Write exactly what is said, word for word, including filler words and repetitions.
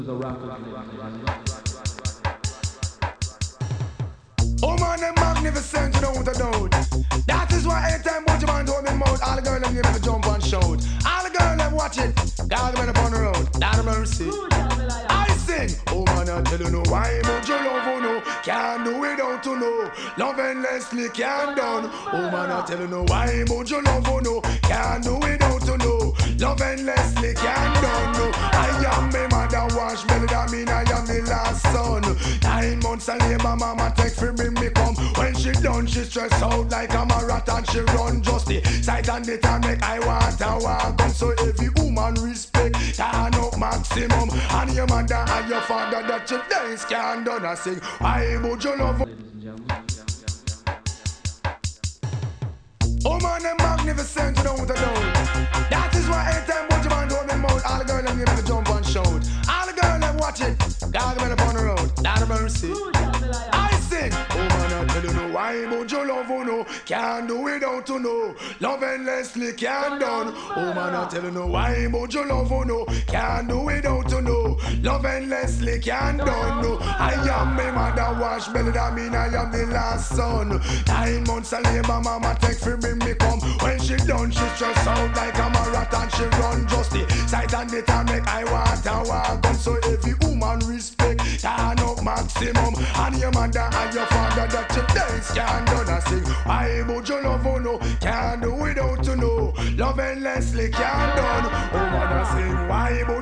Oh man, them magnificent, you know what I do. That is why anytime what you man do in mouth, all the girls them give me the jump and shout. All the girls them watch it, God them upon the road, that mercy. I sing, oh man, I tell you no why, but you love you no, can't do without you no. Love endlessly can't done. Oh man, I tell you no why, but you love you no, can't do without you no. Love endlessly can't done. No, I am me mother wash belly, that mean I am the last son. Nine months a labor, mama take for bring me come. When she done, she stress out like a marathon. She run just the sight and the time make I want a walk on. So every woman respect, turn up maximum. And your mother and your father that your days can't done. I sing, why would you love? Oh man, them magnificent, you know what I do. That is why anytime what you man do in the mouth, all the girls them give me the jump and shout. All the girls them watch it, God them upon the road, that mercy. I sing, oh man, I tell you no why, but you love you no, can't do without you no. Love endlessly can't done. Oh man, I tell you no why, but you love you no, can't do without you no. Love endlessly can't done. No, I am me mother wash belly, that mean I am the last son. Nine months a labor, mama take for bring me come. When she done, she stress out like a marathon. She run just the sight and the time make I want a walk on. So every woman respect, turn up maximum. And your mother and your father that your days can't done. I sing, why would you love you no, can't do without you no. Love endlessly can't done. Oh man, I sing, why would